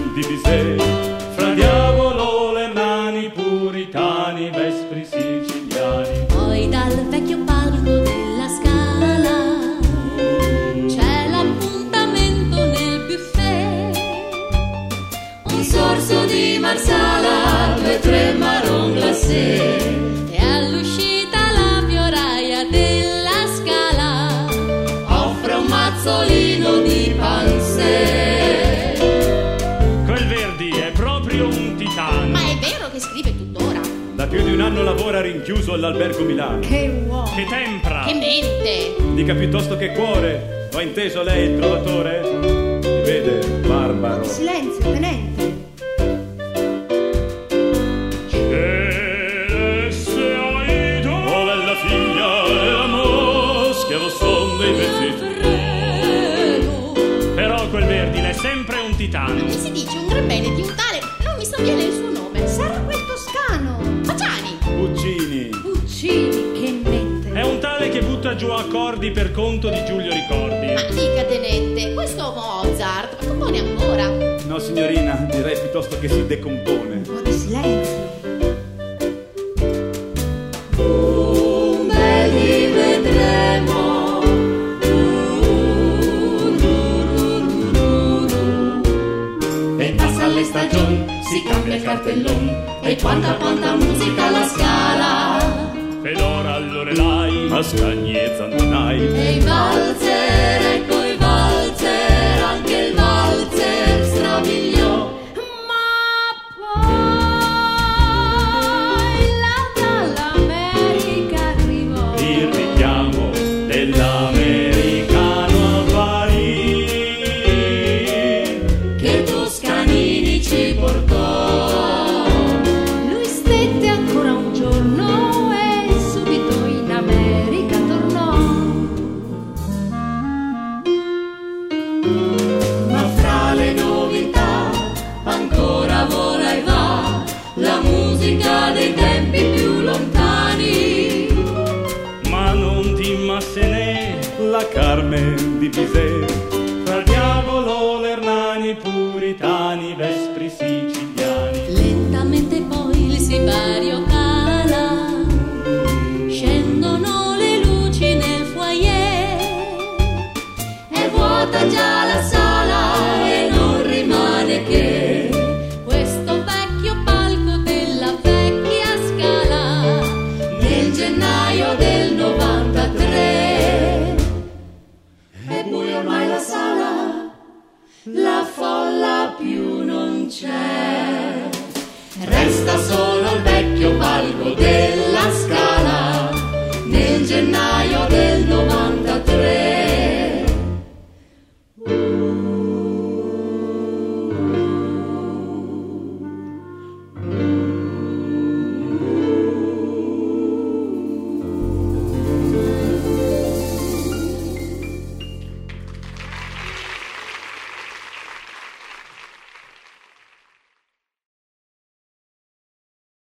di Bizet, fra diavolo, lemani, puritani, vespri siciliani. Poi dal vecchio palco della Scala c'è l'appuntamento nel buffet, un sorso di marsala, 2-3 marron glacé, e all'uscita la fioraia della Scala offre un mazzolino di pansè. Quel Verdi è proprio un titano. Ma è vero che scrive tuttora? Da più di un anno lavora rinchiuso all'Albergo Milano. Che uomo! Che tempra! Che mente! Dica piuttosto che cuore. Ho inteso lei il trovatore? Mi vede, barbaro. Silenzio, tenente. Oh bella figlia, e la moschia son dei pezzi. Però quel Verdi è sempre un titano. Mi si dice un gran bene di un tale, non mi sovviene il suo nome. Sarà quel toscano. Facciani! Puccini. Puccini, che mente. È un tale che butta giù accordi per conto di Giulio Ricordi. Ma dica tenente, questo Mozart compone ancora? No signorina, direi piuttosto che si decompone. Un po' di silenzio. Un bel rivedremo. E passa le stagioni, si cambia il cartellone, E quanta musica alla Scala. ed ora all'Orelai, ma scagni e zantonai. E i valzer, ecco i valzer, anche il valzer strabiliò. Ma poi là dall'America arrivò Il richiamo dell'americano a Parigi, che Toscanini ci portò. Lui stette ancora un giorno e subito in America tornò. Ma fra le novità ancora vola e va la musica dei tempi più lontani. ma non di Massenet, la Carmen di Bizet, fra diavolo, l'Ernani, puritani, vespri siciliani. Lentamente poi il sipario cala, scendono le luci nel foyer, è vuota già la sala e non rimane che questo vecchio palco della vecchia Scala nel gennaio del 93. È buio ormai la sala, la folla più non c'è, resta solo il vecchio palco della Scala nel gennaio